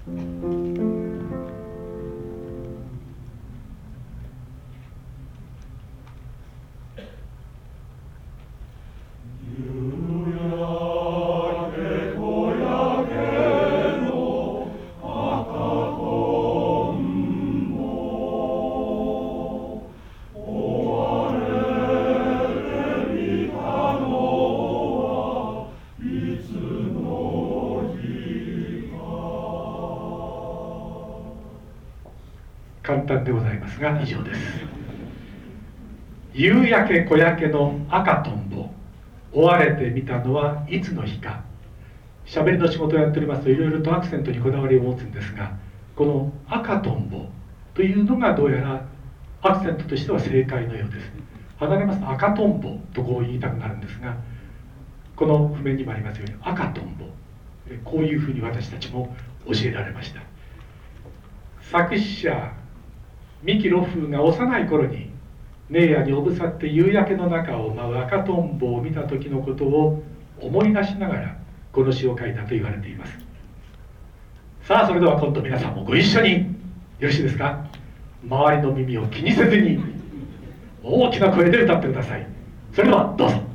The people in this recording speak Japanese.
簡単でございますが以上です。夕焼け小焼けの赤とんぼ、追われてみたのはいつの日か。喋りの仕事をやっておりますといろいろとアクセントにこだわりを持つんですが、この赤とんぼというのがどうやらアクセントとしては正解のようです。離れますと赤とんぼとこう言いたくなるんですが、この譜面にもありますように赤とんぼ、こういうふうに私たちも教えられました。作詞者三木露風が幼い頃に名野におぶさって夕焼けの中を舞う赤とんぼを見た時のことを思い出しながらこの詩を書いたと言われています。さあ、それでは今度皆さんもご一緒によろしいですか。周りの耳を気にせずに大きな声で歌ってください。それではどうぞ。